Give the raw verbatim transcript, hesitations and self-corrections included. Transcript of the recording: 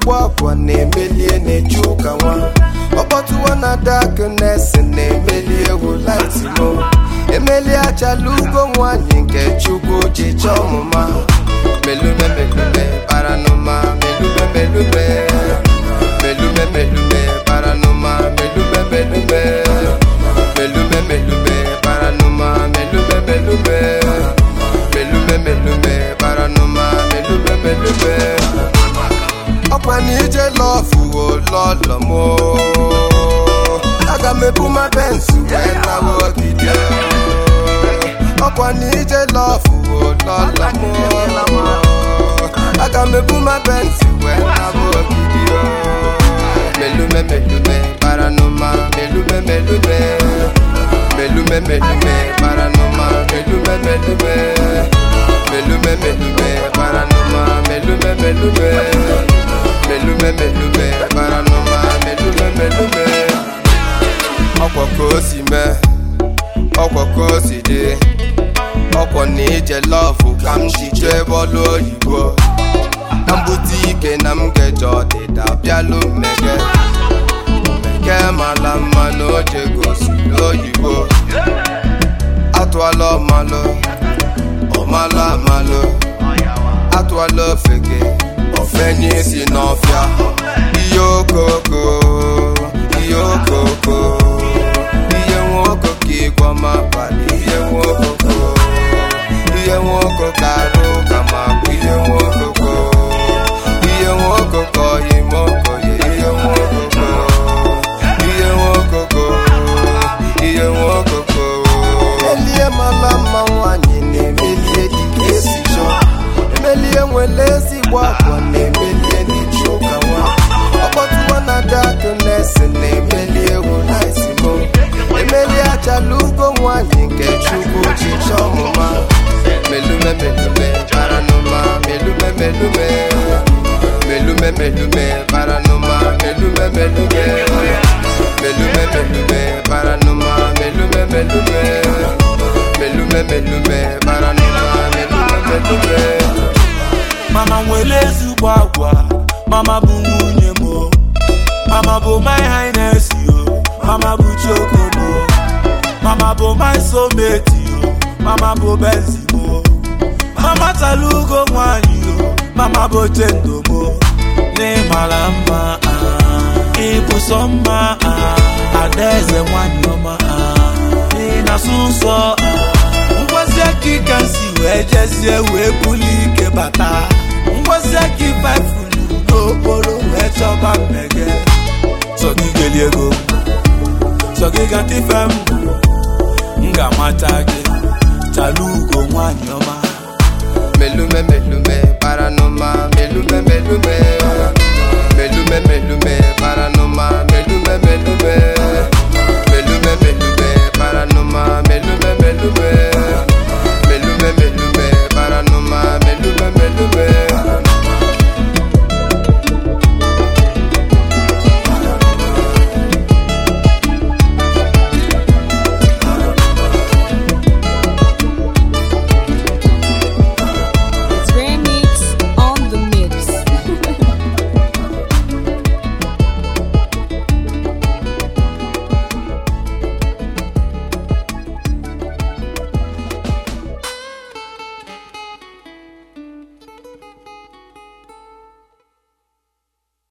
wakwa na-emelie na-ejuka nwa ọkpọtụwa na darkness na-emelie wu light mo emelie achalugo nwanyị nke Chukwu ji chọọ ọmụma melume melume paranoma melume melume melume melume paranoma melume melume melume melume paranoma melume melume melume melume paranoma melume melume ọkwa na ije lọfụ ololo mo aga m ebu ma bensu wee lawa ogige ọkwa na ije lọfụ ololo mo aga m ebu ma bensu wee lawa ogige melume melume paranoma melume melume melume melume paranoma melume melume melume melume paranoma melume melume melume melume paranoma melume melume ọkwa ka o si mee ọkwa ka o si dị ọkwa na ije lọfụ ka m ji jee bọọlụ oyibo na mbute ike na m geje ọdịda bịalụ mmege mmege mala mma na oje gosi oyibo atụala ọmalụ ọmalụ amalụ atụala ofeke ofenye si n'ọfịa ihe okoko ihe okoko ihe nwoke ka ịgwa mabalị ihe nwokoko ihe nwoke ka arụ ka makwa ihe nwokoko ihe nwokoko imoko ya ihe nwokoko ihe nwokoko ihe nwokoko elie mala mma nwanyị na-emelie dịka esi chọọ emelie nwere ezigbo akwa na-emelie n'ichuka nwa ọkpọtụwa na darkness na-emelie wu light mo emelie achalugo nwanyị nke Chukwu ji chọọ ọmụma melume melume paranoma melume melume melume melume paranoma melume melume melume melume paranoma melume melume melume melume paranoma melume melume mama nwere ezigbo agwa mama bụ nwunye mo mama bụ my highness yo mama bụ chokomo mama bụ my soulmate yo mama bụ benzi mo mama talugo nwanyị yo mama bụ chendo mo n'ịmara mma ịbụ sọ mma adaeze nwanyị ọma ị na-asụ nsọ ngwazi aka ike nsi wee jezie wee buli ike bata ngwazi aka ifefulu n'okporo wee chọba mmege sọ gị geli ego sọ gị gata ife m m ga-amata gị Chalugo nwanyị ọma melume melume paranoma melume melume